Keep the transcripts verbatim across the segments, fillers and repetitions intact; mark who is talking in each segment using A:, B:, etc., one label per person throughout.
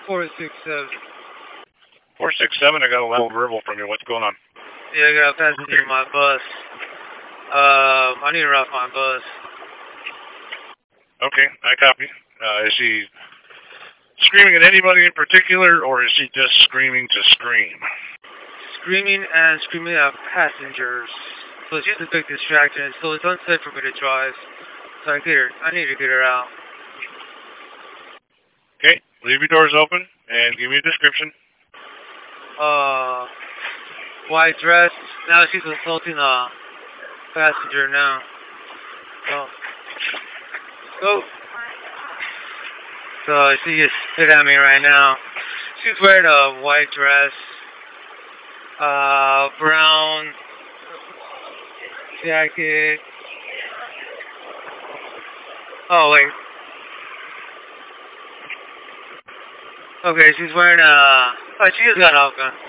A: four six seven.
B: four six seven, I got a loud verbal from you. What's going on?
A: Yeah, I got a passenger in my bus. Uh, I need to route my bus.
B: Okay, I copy. Uh, is she screaming at anybody in particular, or is she just screaming to scream?
A: Screaming and screaming at passengers. So she's a big distraction, so it's unsafe for me to drive. So I get her. I need to get her out.
B: Okay, leave your doors open and give me a description.
A: Uh, white dress. Now she's assaulting a passenger now. Go. Go. So she just spit at me right now. She's wearing a white dress. Uh, brown jacket. Oh, wait. Okay, she's wearing a... Oh, she just got off gun.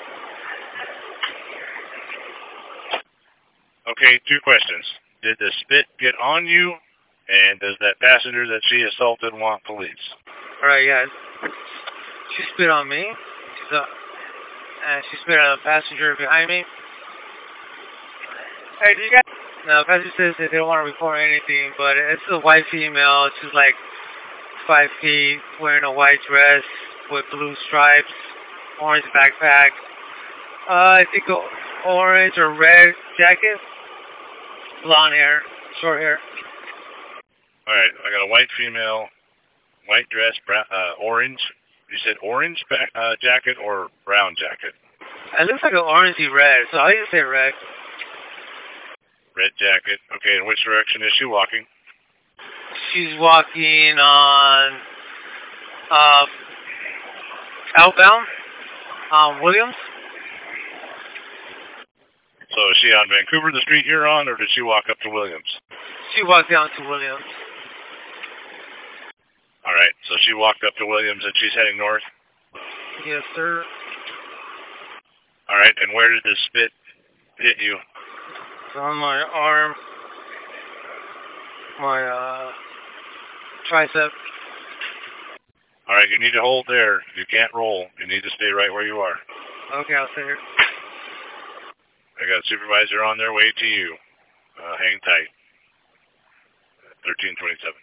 B: Okay, two questions. Did the spit get on you, and does that passenger that she assaulted want police?
A: Alright, yeah. She spit on me. She's a... And she spit at a passenger behind me. Hey, do you guys... No, passenger says that they don't want to report anything, but it's a white female. She's like five feet, wearing a white dress with blue stripes, orange backpack. Uh, I think a orange or red jacket, blonde hair, short hair.
B: All right, I got a white female, white dress, brown, uh, orange. You said orange back, uh, jacket or brown jacket?
A: It looks like an orangey red, so I didn't say red.
B: Red jacket. Okay, in which direction is she walking?
A: She's walking on uh, outbound on Williams.
B: So is she on Vancouver, the street you're on, or did she walk up to Williams?
A: She walked down to Williams.
B: All right, so she walked up to Williams and she's heading north?
A: Yes, sir.
B: All right, and where did the spit hit you?
A: It's on my arm, my uh, tricep.
B: All right, you need to hold there. You can't roll. You need to stay right where you are.
A: Okay, I'll stay here.
B: I got a supervisor on their way to you. Uh, hang tight. thirteen twenty-seven.